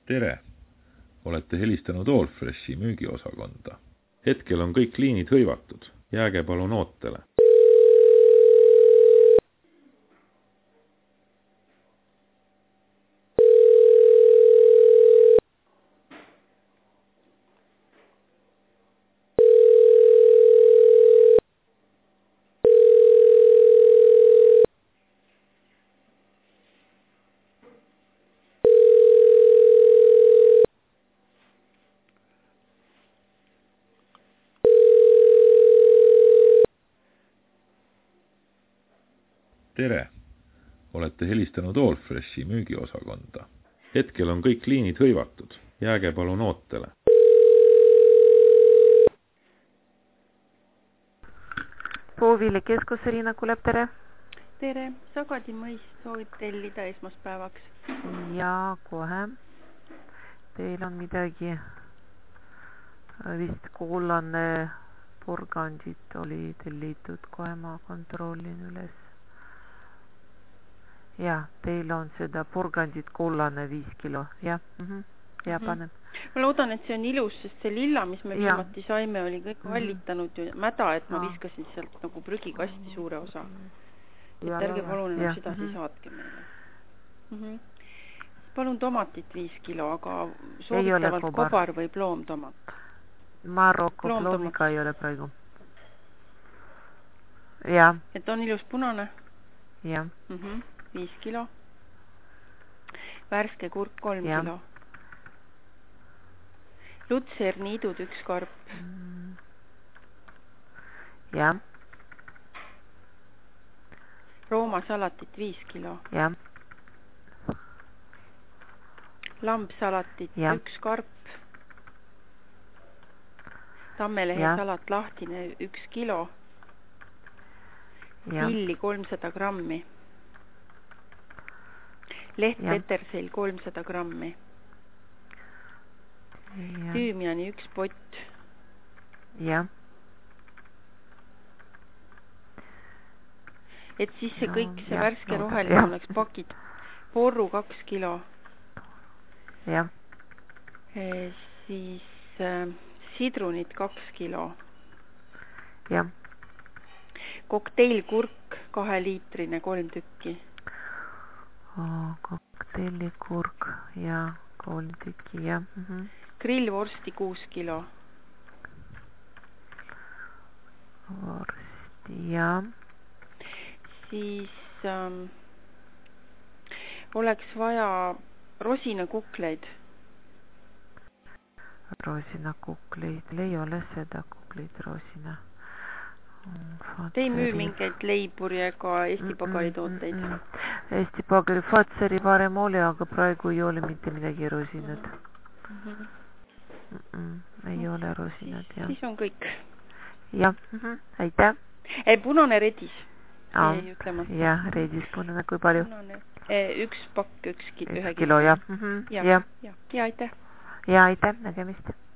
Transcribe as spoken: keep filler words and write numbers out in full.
Tere! Olete helistanud Allfreshi müügiosakonda. Hetkel on kõik liinid hõivatud. Jääge palun ootele. Tere! Olete helistanud Allfreshi müügiosakonda. Hetkel on kõik liinid hõivatud. Jääge palun ootele. Puuvili keskus Riina Kulep, tere! Tere! Sagadi mõis soovib tellida esmaspäevaks. Ja kohe. Teil on midagi vist kollane porgandit oli tellitud. Kohe ma kontrollin üles. Ja, teil on seda porgandit kollane viis kilo. Ja, mm-hmm. ja mm-hmm. panen. Ma loodan, et see on ilus, sest see lilla, mis me viimati saime, oli kõik mm-hmm. hallitanud ju mäda, et ma viskasin sealt nagu prügikasti suure osa. Et ja, ärge palun enam seda mm-hmm. siis saatke meile. Mm-hmm. Palun tomatit viis kilo, aga soovitavalt kobar või ploomtomat. Marokko ploomiga ei ole praegu. Ja. Et on ilus punane? Ja. Mhm. viis kilo. Värske kurk kolm ja. kilo. Lutserniidud üks karp. Ja. Rooma salatit viis kilo. Ja. Lambsalatit ja. üks karp. Tammelehe ja. salat lahtine üks kilo. Ja. Hilli kolmsada grammi. Leht petersil kolmsada grammi. Ja. Tüümiani üks pott. Ja. Et siis see kõik, see ja. värske no, roheline ja. oleks pakid. Porru kaks kilo. Ja. E, siis äh, sidrunit kaks kilo. Ja. Kokteilkurk kaheliitrine kolm tükki. Oh, kokteilikurk ja kolm tükki, ja. Mm-hmm. Grillvorsti kuus kilo. Vorsti, ja. Siis ähm, oleks vaja rosinakukleid. Rosinakukleid, ei ole seda kukleid rosina. Te ei müü mingeid leiburi ega Eesti Pagari tooteid? Mm -mm. Eesti Pagari Fatseri varem oli, aga praegu ei ole mitte midagi rosinad. Mm -hmm. Mm -mm. Ei ole rosinad, siis, jah. Siis on kõik. Jah, mm -hmm. aitäh. Ei, punane redis. Ah, jah, redis punane, kui palju? Punane. E, üks pakk, üks kilo. Üks kilo, jah. Mm -hmm. ja, ja. ja. Ja, aitäh. Ja, aitäh, nägemist.